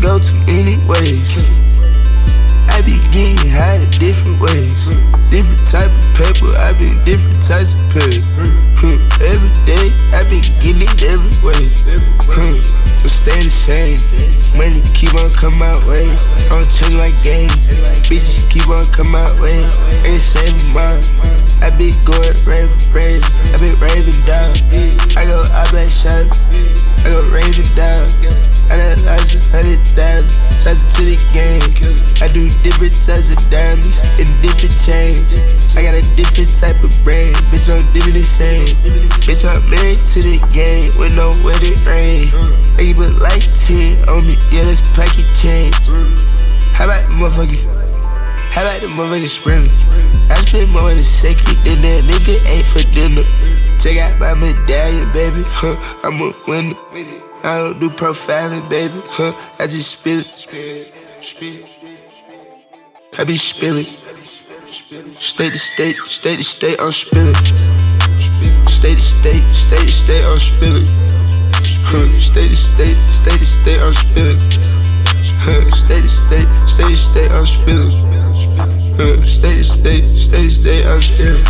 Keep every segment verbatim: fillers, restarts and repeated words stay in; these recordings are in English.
go too many ways. I be getting high in different ways. Different type of paper, I been different types of pay. Hmm. Every day, I been getting it every way. Hmm. But stay the same. Money keep on come my way. I don't change my game. Bitches keep on come my way. Ain't saving mine. I been going raving, raving. I been raving down. I go out black shot. I go raving down. I done lost a hundred thousand. Toss it to the game. I do different types of diamonds and different chains. I got a different type of brain. Bitch, I'm different the same. Bitch, I'm married to the game with no wedding ring. I keep it like ten on me, yeah, that's pocket change. How about the motherfucker? How about the motherfucking sprinter? I spend more in a second than that nigga ate for dinner. Check out my medallion, baby, huh? I'm a winner. I don't do profiling, baby, huh? I just spill it, spill it, spill it. I be spilling. State to state, state to state, I'm spilling. State to state, state to state, I'm spilling. Huh? State to state, state to state, I'm spilling. Huh? State to state, state to state, I'm spilling. Huh? State to state, state to state, I'm spilling.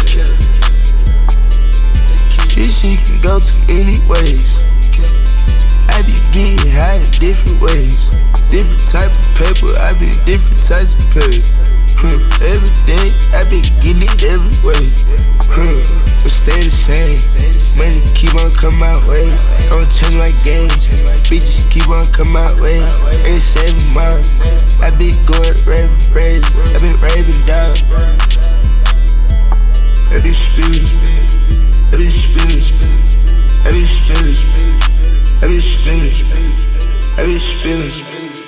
This shit can go too many ways. I be getting high in different ways. Different type of paper, I be different types of pay. Hmm. Every day, I been getting it every way. Hmm. But stay the same. Money keep on come my way. I don't change my game. Bitches keep on come my way. Ain't saving mine. I been going raving, raving. I been raving down. I be spilling. I be spilling. I be spilling. I be spilling. I be spilling.